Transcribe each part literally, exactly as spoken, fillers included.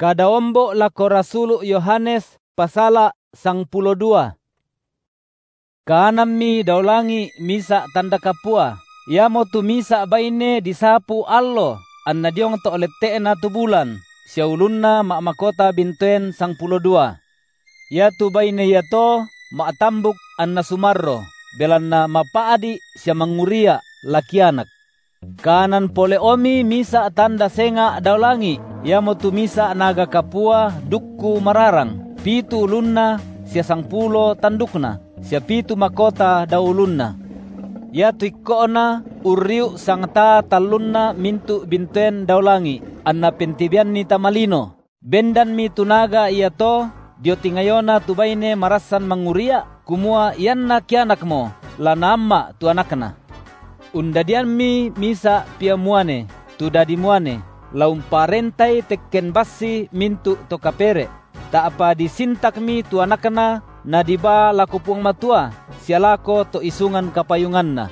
Kadaombo lako Rasulu Yohanes pasala sang pulo dua. Kanami daulangi misa tanda kapua. Yamo tu misa baine disapu allo. Anna diong to oleteena tu bulan. Siaulunna mak makota bintuen sang pulo dua. Ya tu baine ya to mak tambuk anna sumarro. Belanna mapaadi sia manguria laki anak. Kanan pole omi misa tanda senga daulangi. Yamo tu misa naga kapua dukku mararang. Pitu ulunna sia sang pulo tandukna. Sia pitu makota daulunna. Ya tu ikona uriu sang ta talunna mintu bintuen daulangi. Anna pentibian ni tamalino. Bendan mi tunaga iya to. Dio tingayona tu baine marasan manguria. Kumua ianna kianakmo. Lanama tu anakna. Undadian mi misa pia muane. Tu dadi muane. Laum parentai tekken basi mintu to kapere. Tak apa disintak mi tu anakna. Nadiba laku puang matua. Sialako to isungan kapayunganna.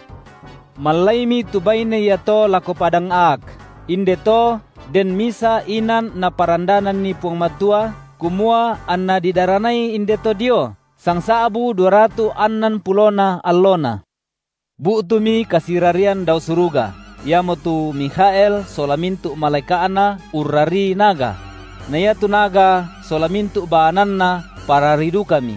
Malaimi tu baine ya to lako padang ak. Inde to den misa inan na parandanan ni puang matua. Kumua anna didaranai inde to dio. Sang saabu dua ratu annan pulona allona. Bu tumi kasirarian dau suruga. Yamo tu Mikhael solamintu malaikaana urrari naga. Naya tu naga solamintu baananna pararidu kami.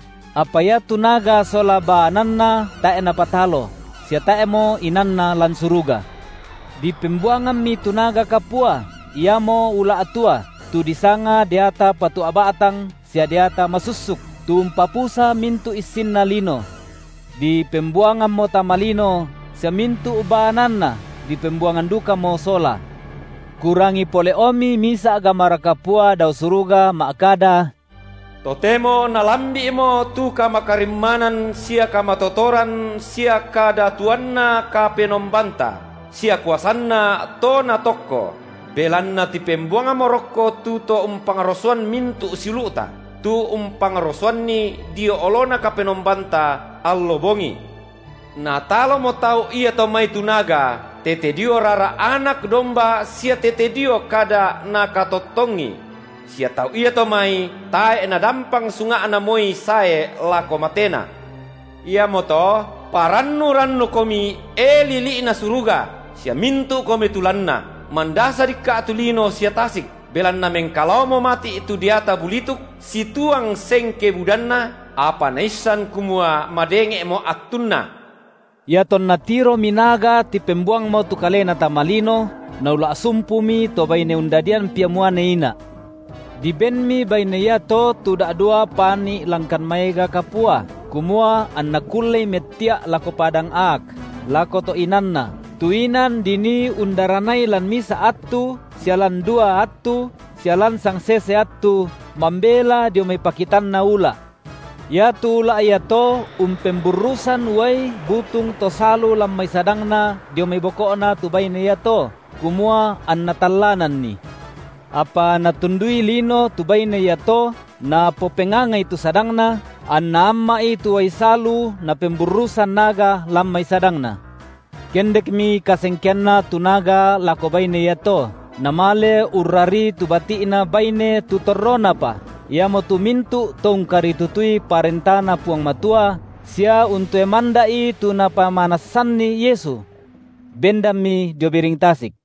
Apa ya tu naga sola baananna tae na patalo. Sia tae mo inanna lan suruga. Di pembuangan mi tu naga kapua. Iamo ula atua. Tu disanga deata patu abatang. Sia deata masusuk. Tu umpapusa mintu isin na lino. Di pembuangan mo tamalino. Sia mintu baananna. Di pembuangan duka mo sola. Kurangi pole omi misa agamara kapua dau suruga maakada. Totemo nalambi mo tu kamakarimanan sia kamatotoran sia kadatuanna kapenombanta sia kuasanna to na tokko belanna ti pembuanga morokko tu to umpangarosuan mintu siluta tu umpangarosuan ni dio olona kapenombanta allo bongi na talo mo tau ia to mai tunaga tete dio rara anak domba sia tete dio kada nakatotongi. Sia tau ia to mai tae na dampang sunga ana moi sae lako matena. Ia moto parannu rannu komi e lili na suruga. Sia mintu komi tulanna. Mandasa dikka atulino sia tasik. Belanna mengkalau mo mati itu diata bulituk. Si tuang sengke budanna. Apa naisan kumua madenge mo atunna. Ya ton natiro minaga ti pembuang mo tu kalena tamalino. Naula sumpumi to baine undadian piamuane ina. Di benmi baina ya to tudak dua pani langkan maiga kapua. Kumua anna kullei metia lako padang ak. Lako to inanna. Tuinan dini undaranai lan misa atu. Sialan dua atu. Sialan sang sese atu. Mambela dio may pakitan na ula. Ya tula ya to umpemburusan way butung to salu lam may sadangna. Dio may boko na tu baina ya to. Kumua anna talanan ni. Apa natundui lino tubay na yato na popengangay tu sadangna an naamma itu ay salu na pemburusan naga lamay sadangna. Kendek mi kasengkyan na tunaga lakobay na yato na male urari tubati na bayne tutorona pa. Yamo tumintu tong karitutui parentana puang matua siya untu emandai tu na pamanasan ni Yesu. Bendami diobiring tasik.